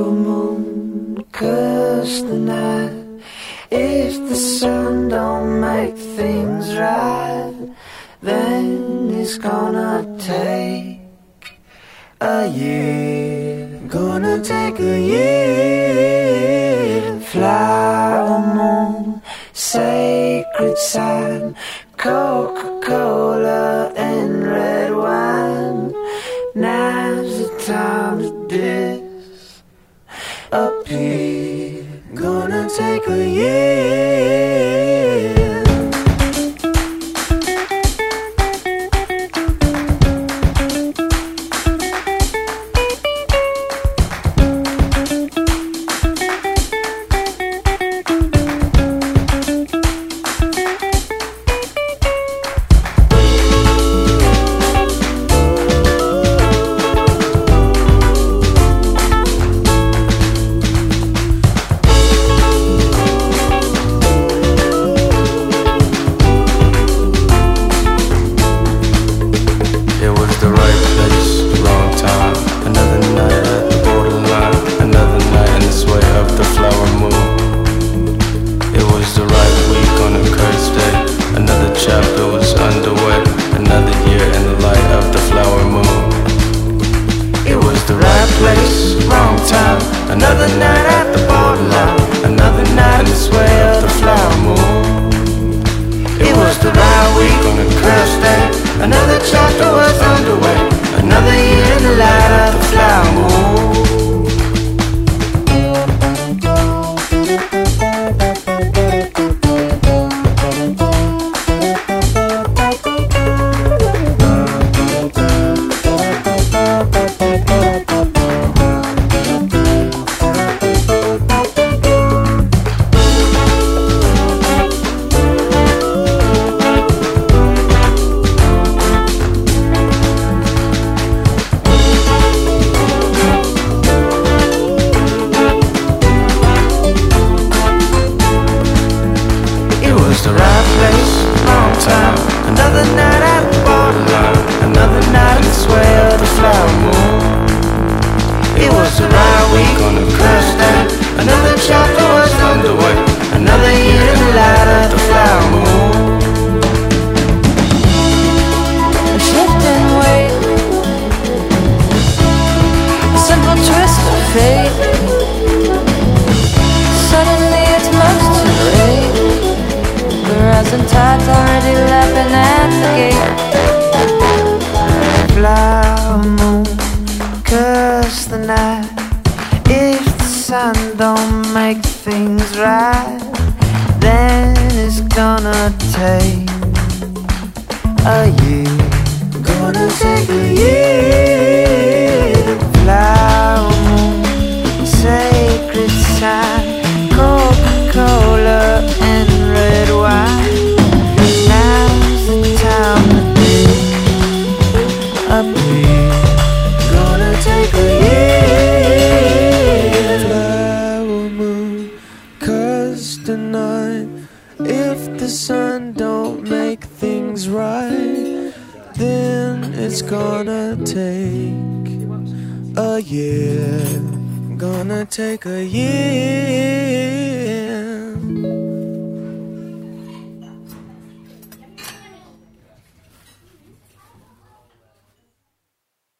Flower moon, curse the night. If the sun don't make things right, then it's gonna take a year. Gonna take a year. Flower moon, sacred sign, Coca-Cola and red wine. Now's the time to disappear. Gonna take a year. Wrong time, another night at the borderline, another night in the sway of the flower moon. It was the right week on a cursed day, another chapter was underway, another year in the light of the flower moon. The right place, wrong time, another night at the borderline, another night in the sway of the flower moon. It was the right week on a cursed day, another chapter was underway, another year in the light of the flower moon. A shifting weight, a simple twist of fate. Suddenly it's much too late. The rising tide's already lapping at the gate. Flower moon, curse the night. If the sun don't make things right, then it's gonna take a year. Gonna take a year. Flower moon, sacred sign, Coca-Cola and red wine. Now's the time to disappear. Gonna take a year. Flower moon, curse the night. If the sun don't make things right, then it's gonna take a year. Gonna take a year.